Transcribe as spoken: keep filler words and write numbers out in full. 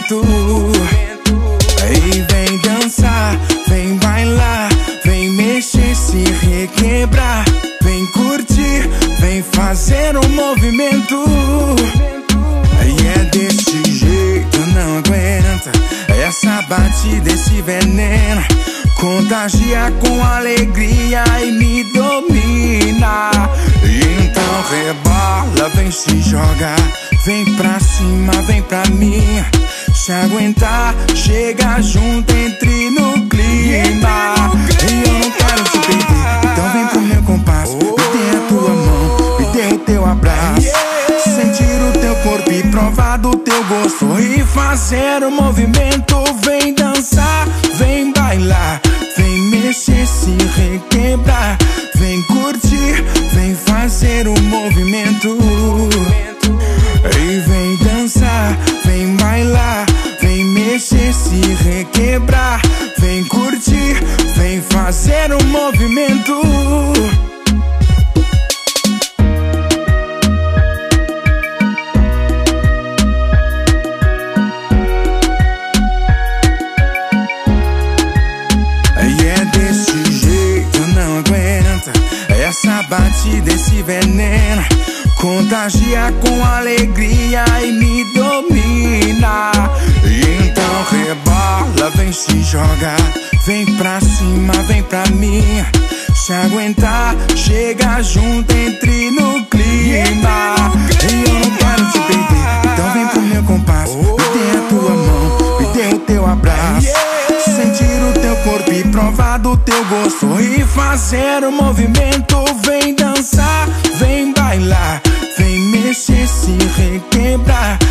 movimento. Aí vem dançar, vem bailar, vem mexer, se requebrar, vem curtir, vem fazer um movimento. Aí é desse jeito, não aguenta essa batida, esse veneno contagia com alegria e me domina. Então rebola, vem se jogar, vem pra cima, vem pra mim. Se aguentar, chega junto, entre no clima. E eu não quero te perder, então vem pro meu compasso. Me dê a tua mão, me dê o teu abraço, sentir o teu corpo e provar do teu gosto. E fazer o movimento, vem dançar, vem bailar, vem mexer, se requebrar, vem curtir, vem fazer o movimento. E vem dançar, vem bailar, vem mexer, se requebrar, vem curtir, vem fazer o movimento. E é desse jeito, não aguenta essa batida, esse veneno contagia com alegria e me domina. Então rebola, vem se jogar, vem pra cima, vem pra mim. Se aguentar, chega junto, entre no clima. E eu não quero te perder, então vem pro meu compasso. Me dê a tua mão, me dê o teu abraço, sentir o teu corpo e provar do teu gosto. E fazer o movimento, vem dançar, vem bailar, vem mexer, se requebrar,